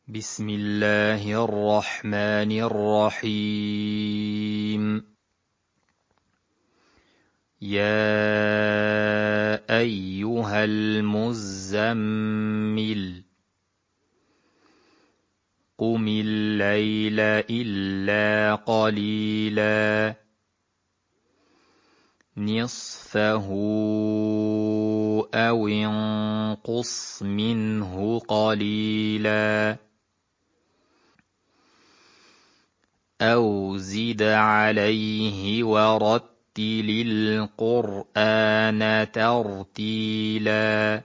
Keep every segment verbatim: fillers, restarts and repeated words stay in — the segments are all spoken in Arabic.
بسم الله الرحمن الرحيم. يا أيها المزمل قم الليل إلا قليلا نصفه أو انقص منه قليلا أو زد عليه ورتل القرآن ترتيلا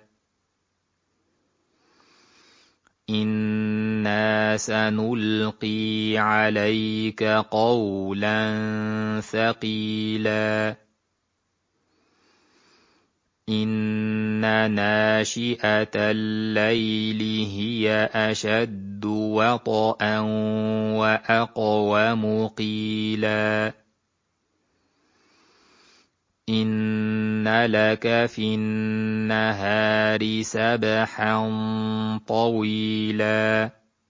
إنا سنلقي عليك قولا ثقيلا إن ناشئة الليل هي أشد وطئا وأقوم قيلا إن لك في النهار سبحا طويلا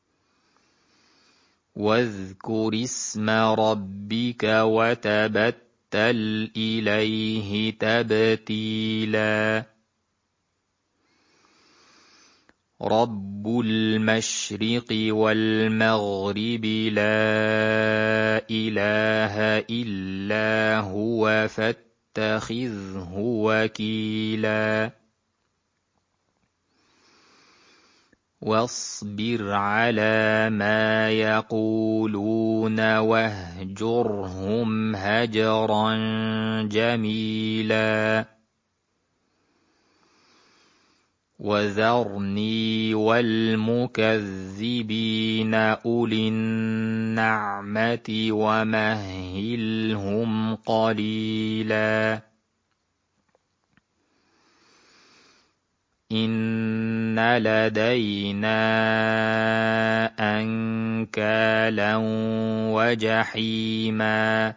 واذكر اسم ربك وتبتل إليه تبتيلا رب المشرق والمغرب لا إله إلا هو فاتخذه وكيلا واصبر على ما يقولون واهجرهم هجرا جميلا وذرني والمكذبين أولي النعمة ومهلهم قليلا إن لدينا أنكالا وجحيما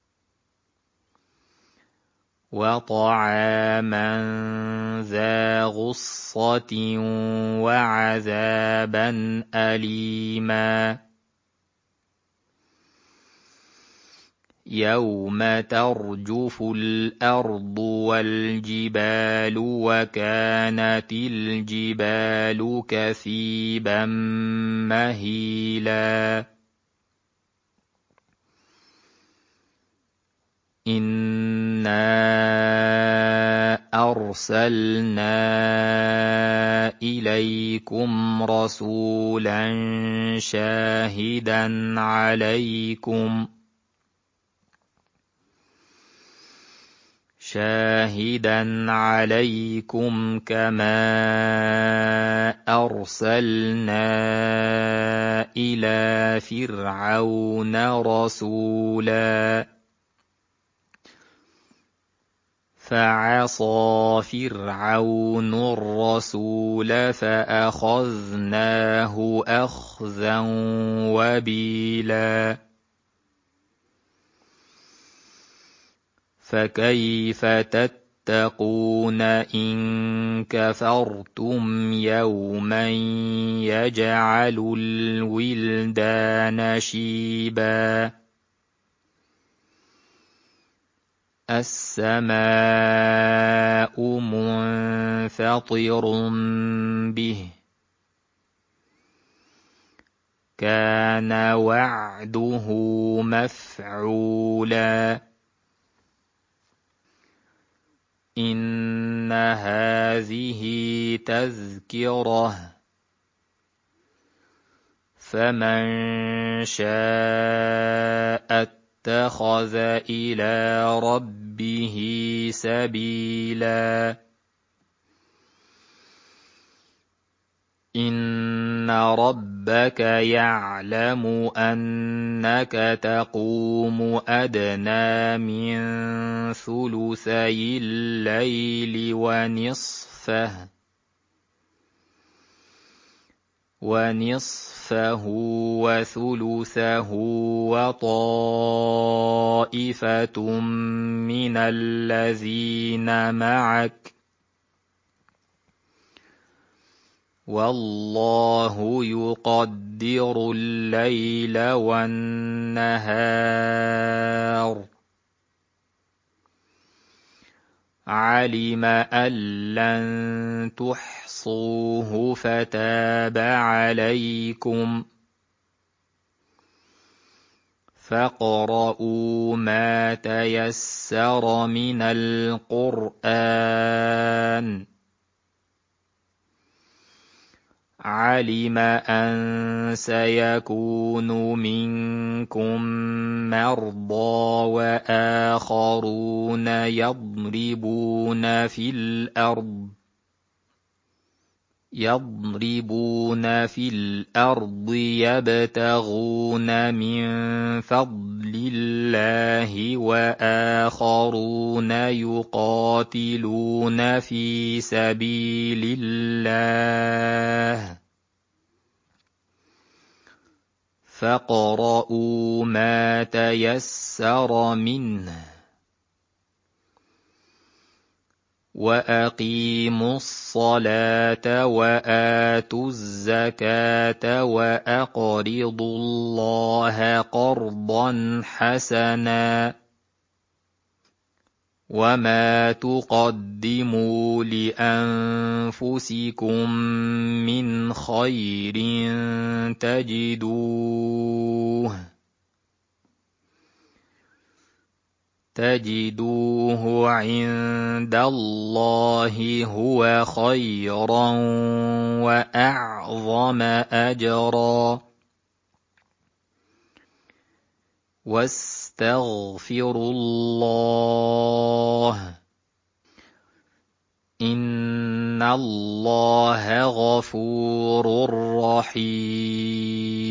وطعاما ذا غصة وعذابا أليما يوم ترجف الأرض والجبال وكانت الجبال كثيبا مهيلا إنا أرسلنا إليكم رسولا شاهدا عليكم شاهدا عليكم كما أرسلنا إلى فرعون رسولا فعصى فرعون الرسول فأخذناه أخذا وبيلا فكيف تتقون إن كفرتم يوما يجعل الولدان شيبا السماء منفطر به كان وعده مفعولا إن هذه تذكرة فمن شاء اتخذ إلى ربه سبيلا إن ربك يعلم أنك تقوم أدنى من ثلثي الليل ونصفه ونصفه وثلثه وطائفة من الذين معك وَاللَّهُ يُقَدِّرُ اللَّيْلَ وَالنَّهَارَ عَلِمَ أَن لَّن تُحْصُوهُ فَتَابَ عَلَيْكُمْ فَاقْرَءُوا مَا تَيَسَّرَ مِنَ الْقُرْآنِ عَلِمَ أَن سَيَكُونُ مِنكُم مَّرْضَىٰ وَآخَرُونَ يَضْرِبُونَ فِي الْأَرْضِ يَضْرِبُونَ فِي الْأَرْضِ يَبْتَغُونَ مِن فَضْلِ اللَّهِ وَآخَرُونَ يُقَاتِلُونَ فِي سَبِيلِ اللَّهِ فَاقْرَءُوا مَا تَيَسَّرَ مِنْهُ وَأَقِيمُوا الصَّلَاةَ وَآتُوا الزَّكَاةَ وَأَقْرِضُوا اللَّهَ قَرْضًا حَسَنًا وَمَا تُقَدِّمُوا لِأَنفُسِكُم مِّنْ خَيْرٍ تَجِدُوهُ تَجِدُوهُ عِندَ اللَّهِ هُوَ خَيْرًا وَأَعْظَمَ أَجْرًا وَاسْتَغْفِرُوا اللَّهَ إِنَّ اللَّهَ غَفُورٌ رَّحِيمٌ